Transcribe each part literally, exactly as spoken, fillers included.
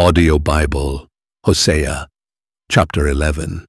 Audio Bible, Hosea, chapter eleven.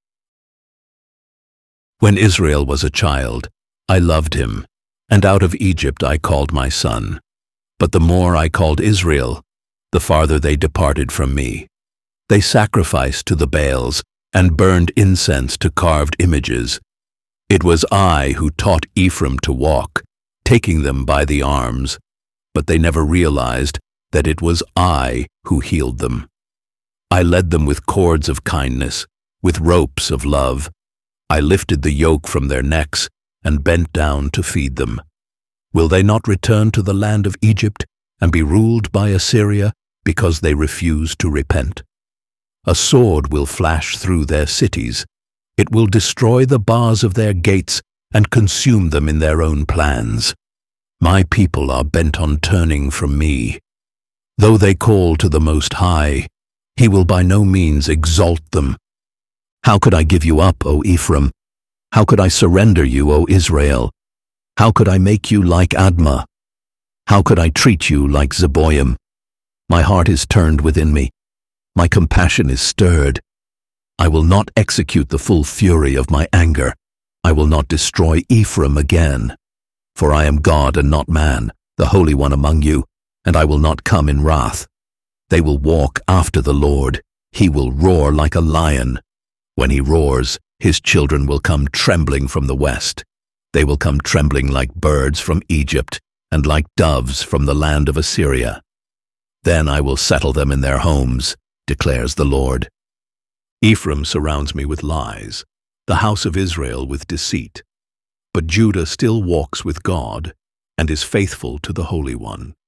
When Israel was a child, I loved him, and out of Egypt I called my son. But the more I called Israel, the farther they departed from me. They sacrificed to the Baals and burned incense to carved images. It was I who taught Ephraim to walk, taking them by the arms, but they never realized that it was I who healed them. I led them with cords of kindness, with ropes of love. I lifted the yoke from their necks and bent down to feed them. Will they not return to the land of Egypt and be ruled by Assyria because they refuse to repent? A sword will flash through their cities. It will destroy the bars of their gates and consume them in their own plans. My people are bent on turning from me. Though they call to the Most High, He will by no means exalt them. How could I give you up, O Ephraim? How could I surrender you, O Israel? How could I make you like Admah? How could I treat you like Zeboim? My heart is turned within me. My compassion is stirred. I will not execute the full fury of my anger. I will not destroy Ephraim again. For I am God and not man, the Holy One among you, and I will not come in wrath. They will walk after the Lord. He will roar like a lion. When he roars, his children will come trembling from the west. They will come trembling like birds from Egypt, and like doves from the land of Assyria. Then I will settle them in their homes, declares the Lord. Ephraim surrounds me with lies, the house of Israel with deceit. But Judah still walks with God and is faithful to the Holy One.